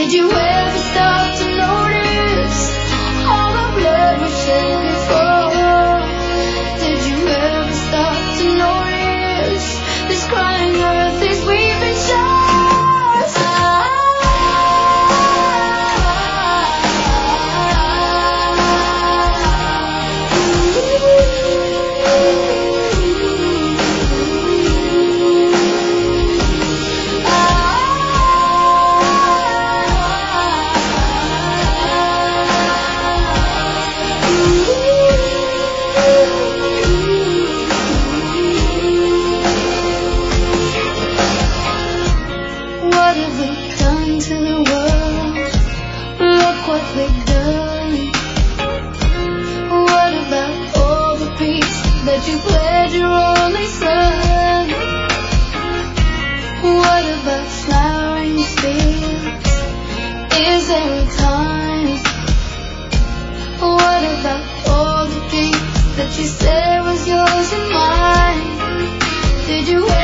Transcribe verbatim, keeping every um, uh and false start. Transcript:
Did you ever stop to notice all the blood we shed before? Did you ever stop to notice this crying earth, these weeping shores? What have we done to the world? Look what we've done. What about all the peace that you pledged your only son? What about flowering fields? Is there a time? What about all the dreams that you said was yours and mine? Did you